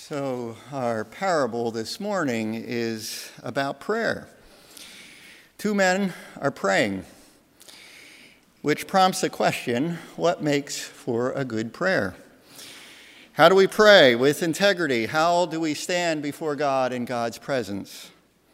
So our parable this morning is about prayer. Two men are praying, which prompts the question, what makes for a good prayer? How do we pray with integrity? How do we stand before God in God's presence?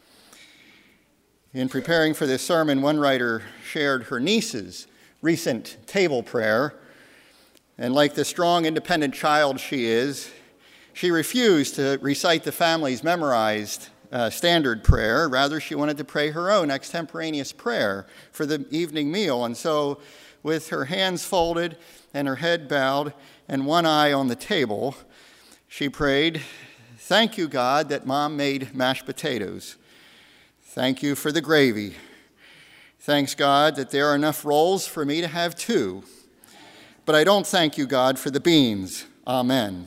In preparing for this sermon, one writer shared her niece's recent table prayer, and like the strong, independent child she is, she refused to recite the family's memorized standard prayer. Rather, she wanted to pray her own extemporaneous prayer for the evening meal. And so, with her hands folded and her head bowed and one eye on the table, she prayed, "Thank you, God, that Mom made mashed potatoes. Thank you for the gravy. Thanks, God, that there are enough rolls for me to have two. But I don't thank you, God, for the beans. Amen."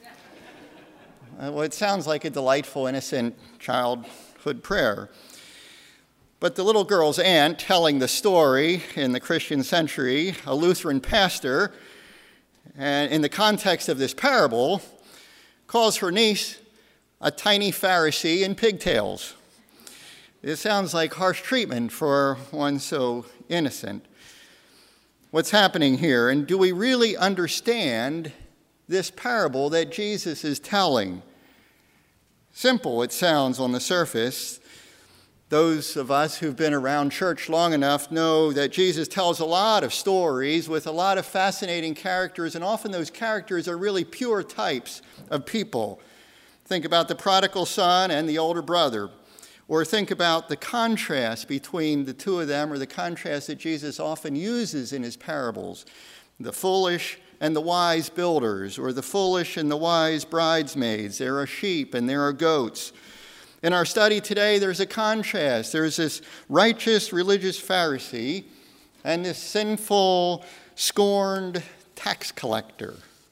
Well, it sounds like a delightful, innocent childhood prayer. But the little girl's aunt telling the story in the Christian century, a Lutheran pastor, and in the context of this parable, calls her niece a tiny Pharisee in pigtails. It sounds like harsh treatment for one so innocent. What's happening here? And do we really understand this parable that Jesus is telling? Simple, it sounds on the surface. Those of us who've been around church long enough know that Jesus tells a lot of stories with a lot of fascinating characters, and often those characters are really pure types of people. Think about the prodigal son and the older brother, or think about the contrast between the two of them, or the contrast that Jesus often uses in his parables, the foolish and the wise builders, or the foolish and the wise bridesmaids. There are sheep and there are goats. In our study today, there's a contrast. There's this righteous religious Pharisee and this sinful, scorned tax collector.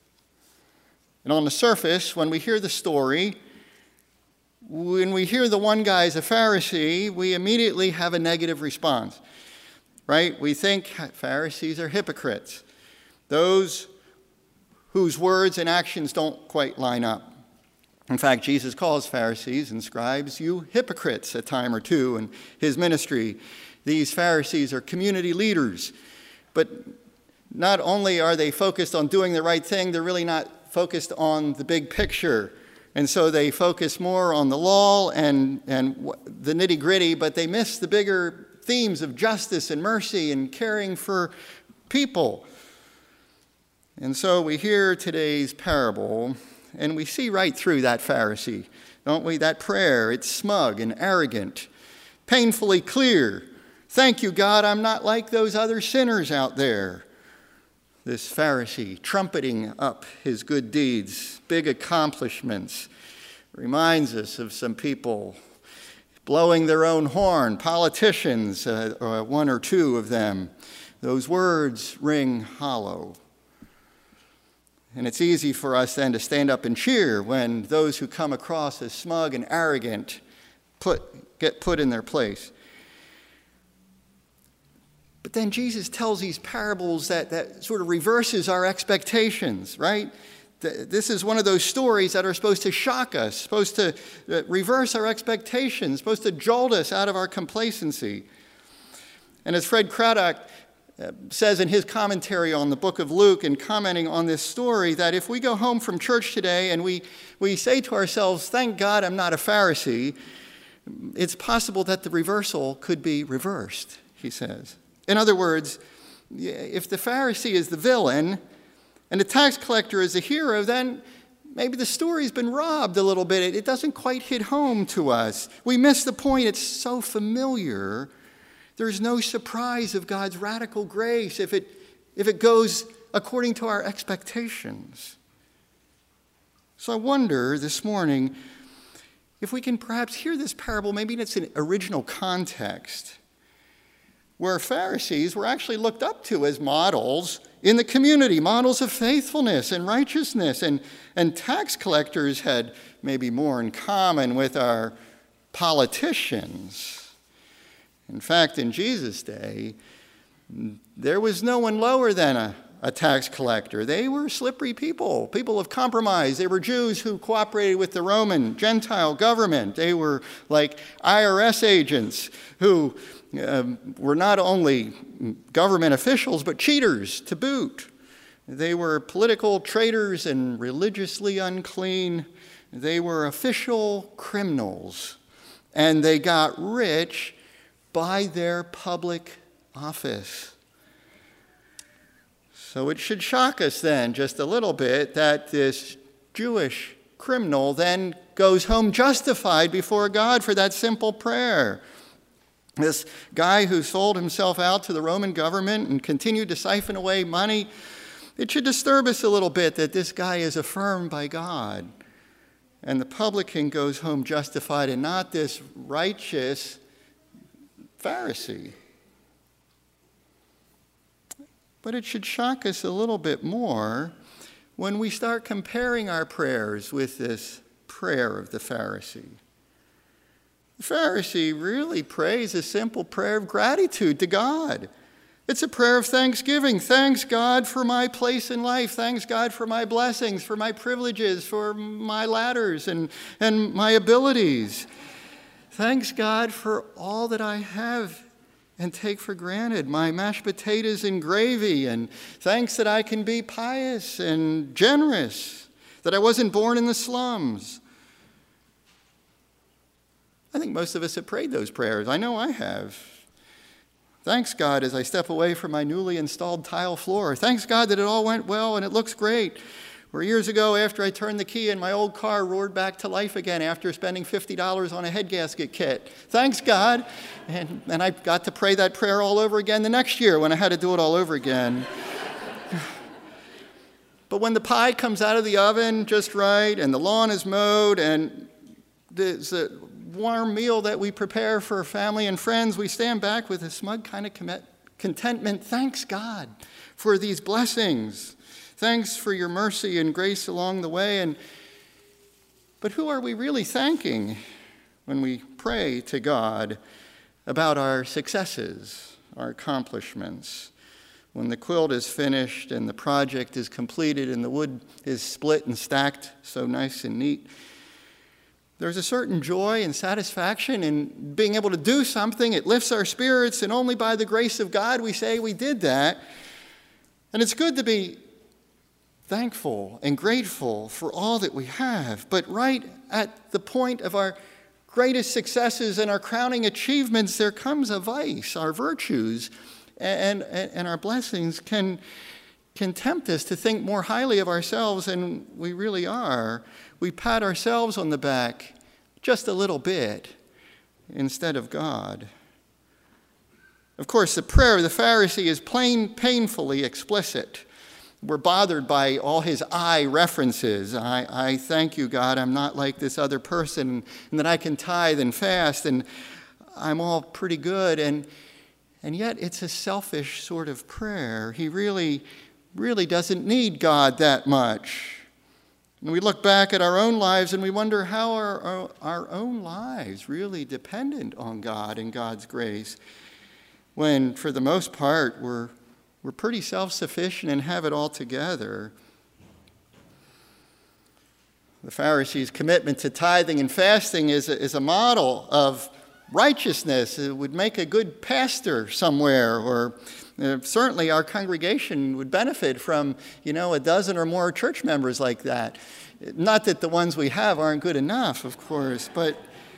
And on the surface, when we hear the story, when we hear the one guy is a Pharisee, we immediately have a negative response, right? We think Pharisees are hypocrites, those whose words and actions don't quite line up. In fact, Jesus calls Pharisees and scribes, "You hypocrites," a time or two in his ministry. These Pharisees are community leaders, but not only are they focused on doing the right thing, they're really not focused on the big picture. And so they focus more on the law and the nitty-gritty, but they miss the bigger themes of justice and mercy and caring for people. And so we hear today's parable, and we see right through that Pharisee, don't we? That prayer, it's smug and arrogant, painfully clear. "Thank you, God, I'm not like those other sinners out there." This Pharisee trumpeting up his good deeds, big accomplishments, reminds us of some people blowing their own horn, politicians, one or two of them. Those words ring hollow. And it's easy for us then to stand up and cheer when those who come across as smug and arrogant get put in their place. But then Jesus tells these parables that sort of reverses our expectations, right? This is one of those stories that are supposed to shock us, supposed to reverse our expectations, supposed to jolt us out of our complacency. And as Fred Craddock says in his commentary on the book of Luke and commenting on this story, that if we go home from church today and we say to ourselves, "Thank God I'm not a Pharisee," it's possible that the reversal could be reversed, he says. In other words, if the Pharisee is the villain and the tax collector is the hero, then maybe the story's been robbed a little bit. It doesn't quite hit home to us. We miss the point. It's so familiar. There's no surprise of God's radical grace if it goes according to our expectations. So I wonder this morning if we can perhaps hear this parable, maybe in its original context, where Pharisees were actually looked up to as models in the community, models of faithfulness and righteousness, and tax collectors had maybe more in common with our politicians. In fact, in Jesus' day, there was no one lower than a tax collector. They were slippery people, people of compromise. They were Jews who cooperated with the Roman Gentile government. They were like IRS agents who were not only government officials, but cheaters to boot. They were political traitors and religiously unclean. They were official criminals, and they got rich by their public office. So it should shock us then just a little bit that this Jewish criminal then goes home justified before God for that simple prayer. This guy who sold himself out to the Roman government and continued to siphon away money, it should disturb us a little bit that this guy is affirmed by God. And the publican goes home justified and not this righteous Pharisee. But it should shock us a little bit more when we start comparing our prayers with this prayer of the Pharisee. The Pharisee really prays a simple prayer of gratitude to God. It's a prayer of thanksgiving. Thanks, God, for my place in life. Thanks, God, for my blessings, for my privileges, for my ladders and my abilities. Thanks, God, for all that I have and take for granted, my mashed potatoes and gravy, and thanks that I can be pious and generous, that I wasn't born in the slums. I think most of us have prayed those prayers. I know I have. Thanks, God, as I step away from my newly installed tile floor. Thanks, God, that it all went well and it looks great. Where years ago, after I turned the key and my old car roared back to life again after spending $50 on a head gasket kit. Thanks, God. And I got to pray that prayer all over again the next year when I had to do it all over again. But when the pie comes out of the oven just right and the lawn is mowed and there's a warm meal that we prepare for family and friends, we stand back with a smug kind of contentment. Thanks, God, for these blessings. Thanks for your mercy and grace along the way. But who are we really thanking when we pray to God about our successes, our accomplishments? When the quilt is finished and the project is completed and the wood is split and stacked so nice and neat, there's a certain joy and satisfaction in being able to do something. It lifts our spirits, and only by the grace of God we say we did that. And it's good to be thankful and grateful for all that we have. But right at the point of our greatest successes and our crowning achievements, there comes a vice. Our virtues and our blessings can tempt us to think more highly of ourselves than we really are. We pat ourselves on the back just a little bit instead of God. Of course, the prayer of the Pharisee is painfully explicit. We're bothered by all his I references. I thank you, God, I'm not like this other person, and that I can tithe and fast, and I'm all pretty good. And yet it's a selfish sort of prayer. He really doesn't need God that much. And we look back at our own lives and we wonder how are our own lives really dependent on God and God's grace, when for the most part we're pretty self-sufficient and have it all together. The Pharisees' commitment to tithing and fasting is a model of righteousness. It would make a good pastor somewhere, or certainly our congregation would benefit from, a dozen or more church members like that. Not that the ones we have aren't good enough, of course, but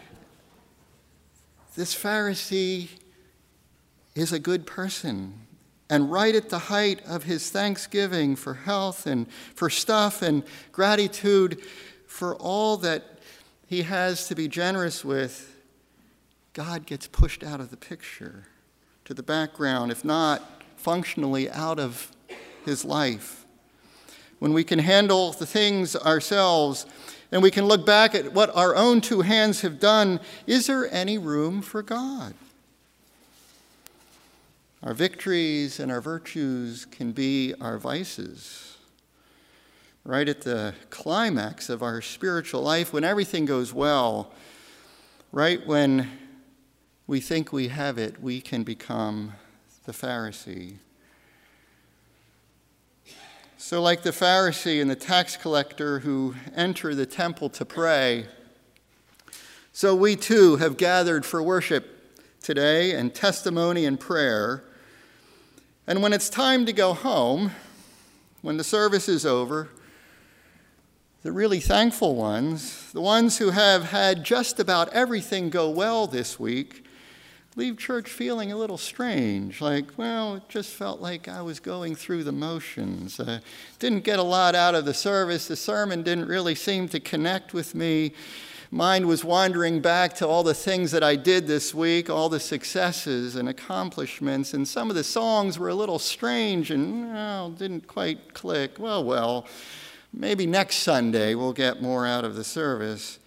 this Pharisee is a good person. And right at the height of his thanksgiving for health and for stuff and gratitude for all that he has to be generous with, God gets pushed out of the picture, to the background, if not functionally out of his life. When we can handle the things ourselves and we can look back at what our own two hands have done, is there any room for God? Our victories and our virtues can be our vices. Right at the climax of our spiritual life, when everything goes well, right when we think we have it, we can become the Pharisee. So like the Pharisee and the tax collector who enter the temple to pray, so we too have gathered for worship today and testimony and prayer. And when it's time to go home, when the service is over, the really thankful ones, the ones who have had just about everything go well this week, leave church feeling a little strange, like, well, it just felt like I was going through the motions. Didn't get a lot out of the service. The sermon didn't really seem to connect with me. Mind was wandering back to all the things that I did this week, all the successes and accomplishments, and some of the songs were a little strange and didn't quite click. Well, maybe next Sunday we'll get more out of the service.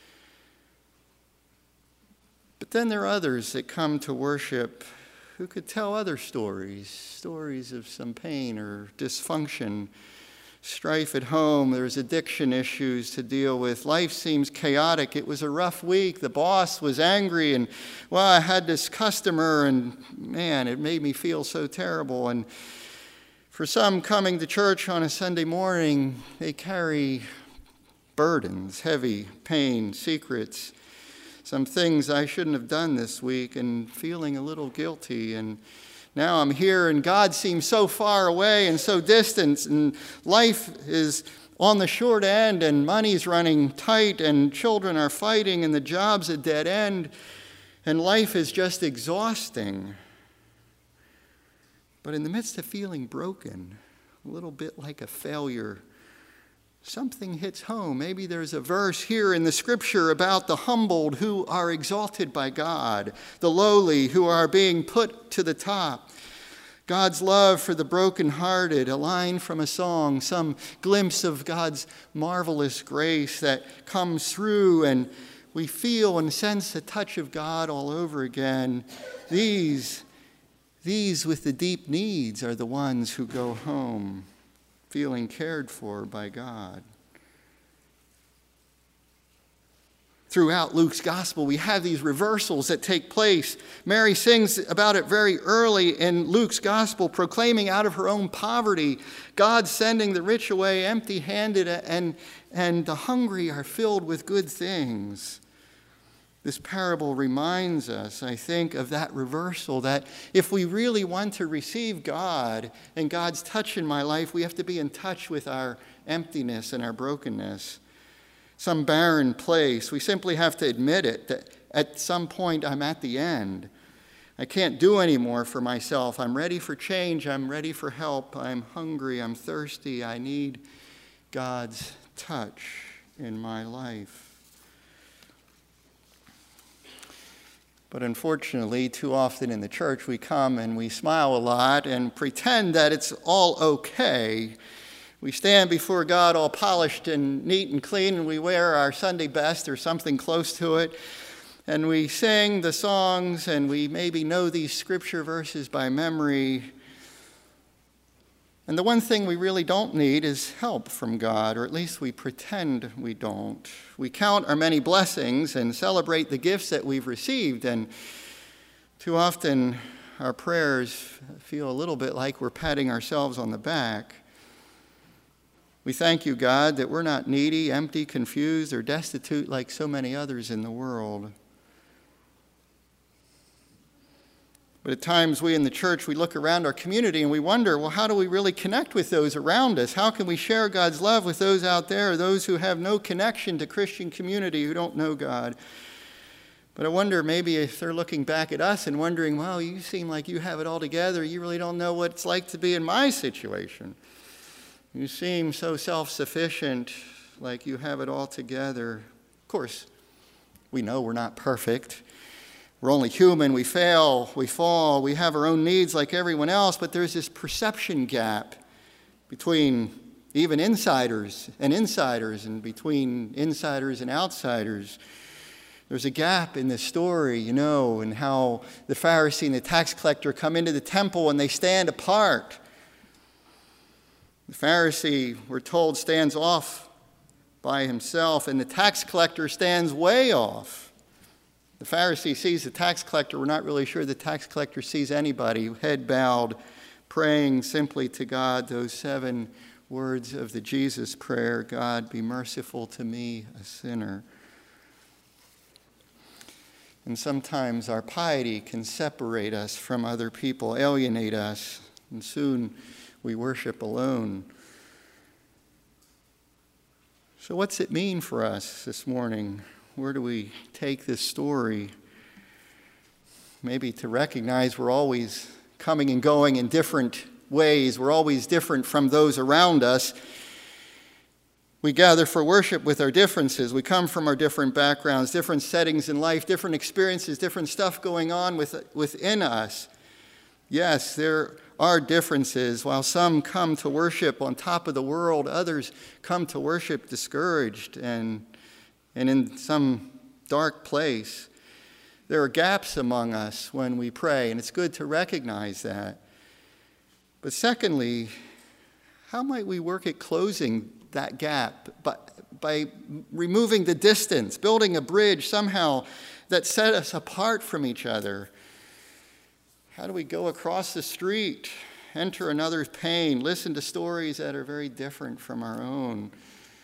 But then there are others that come to worship who could tell other stories of some pain or dysfunction, strife at home. There's addiction issues to deal with. Life seems chaotic. It was a rough week. The boss was angry, and, I had this customer, and, man, it made me feel so terrible. And for some coming to church on a Sunday morning, they carry burdens, heavy pain, secrets, some things I shouldn't have done this week, and feeling a little guilty. And now I'm here, and God seems so far away and so distant, and life is on the short end, and money's running tight, and children are fighting, and the job's a dead end, and life is just exhausting. But in the midst of feeling broken, a little bit like a failure, something hits home. Maybe there's a verse here in the scripture about the humbled who are exalted by God, the lowly who are being put to the top. God's love for the brokenhearted, a line from a song, some glimpse of God's marvelous grace that comes through, and we feel and sense the touch of God all over again. These with the deep needs are the ones who go home feeling cared for by God. Throughout Luke's gospel, we have these reversals that take place. Mary sings about it very early in Luke's gospel, proclaiming out of her own poverty, God sending the rich away empty-handed, and the hungry are filled with good things. This parable reminds us, I think, of that reversal, that if we really want to receive God and God's touch in my life, we have to be in touch with our emptiness and our brokenness. Some barren place. We simply have to admit it, that at some point I'm at the end. I can't do any more for myself. I'm ready for change. I'm ready for help. I'm hungry. I'm thirsty. I need God's touch in my life. But unfortunately, too often in the church, we come and we smile a lot and pretend that it's all okay. We stand before God all polished and neat and clean, and we wear our Sunday best or something close to it. And we sing the songs, and we maybe know these scripture verses by memory. And the one thing we really don't need is help from God, or at least we pretend we don't. We count our many blessings and celebrate the gifts that we've received, and too often our prayers feel a little bit like we're patting ourselves on the back. We thank you, God, that we're not needy, empty, confused, or destitute like so many others in the world. But at times we in the church, we look around our community and we wonder, well, how do we really connect with those around us? How can we share God's love with those out there, those who have no connection to Christian community, who don't know God? But I wonder maybe if they're looking back at us and wondering, well, you seem like you have it all together. You really don't know what it's like to be in my situation. You seem so self-sufficient, like you have it all together. Of course, we know we're not perfect. We're only human. We fail, we fall, we have our own needs like everyone else, but there's this perception gap between even insiders and between insiders and outsiders. There's a gap in the story, and how the Pharisee and the tax collector come into the temple and they stand apart. The Pharisee, we're told, stands off by himself, and the tax collector stands way off. The Pharisee sees the tax collector. We're not really sure the tax collector sees anybody, head bowed, praying simply to God those 7 words of the Jesus prayer, God, be merciful to me, a sinner. And sometimes our piety can separate us from other people, alienate us, and soon we worship alone. So what's it mean for us this morning? Where do we take this story? Maybe to recognize we're always coming and going in different ways. We're always different from those around us. We gather for worship with our differences. We come from our different backgrounds, different settings in life, different experiences, different stuff going on within us. Yes, there are differences. While some come to worship on top of the world, others come to worship discouraged and in some dark place. There are gaps among us when we pray, and it's good to recognize that. But secondly, how might we work at closing that gap by removing the distance, building a bridge somehow that set us apart from each other? How do we go across the street, enter another's pain, listen to stories that are very different from our own?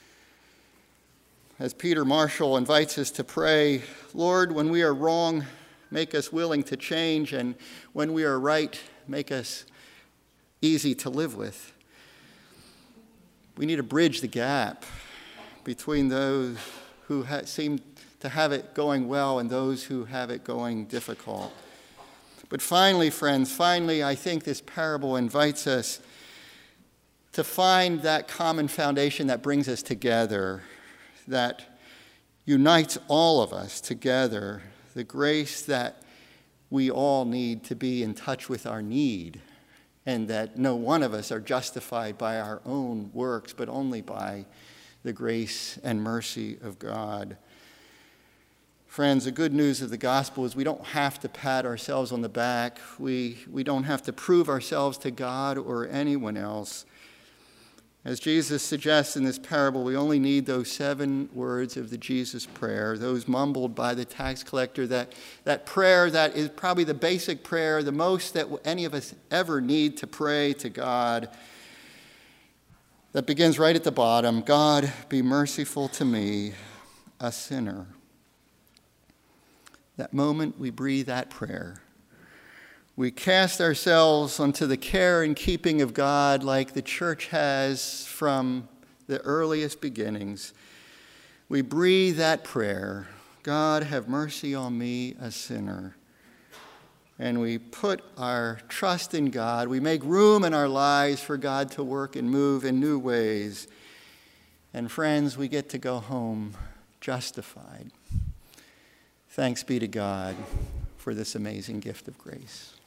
As Peter Marshall invites us to pray, Lord, when we are wrong, make us willing to change, and when we are right, make us easy to live with. We need to bridge the gap between those who seem to have it going well and those who have it going difficult. But finally, friends, I think this parable invites us to find that common foundation that brings us together, that unites all of us together, the grace that we all need to be in touch with our need, and that no one of us are justified by our own works, but only by the grace and mercy of God. Friends, the good news of the gospel is we don't have to pat ourselves on the back. We don't have to prove ourselves to God or anyone else. As Jesus suggests in this parable, we only need those 7 words of the Jesus prayer, those mumbled by the tax collector, that prayer that is probably the basic prayer, the most that any of us ever need to pray to God, that begins right at the bottom, God, be merciful to me, a sinner. That moment we breathe that prayer, we cast ourselves onto the care and keeping of God like the church has from the earliest beginnings. We breathe that prayer, God, have mercy on me, a sinner. And we put our trust in God. We make room in our lives for God to work and move in new ways. And friends, we get to go home justified. Thanks be to God for this amazing gift of grace.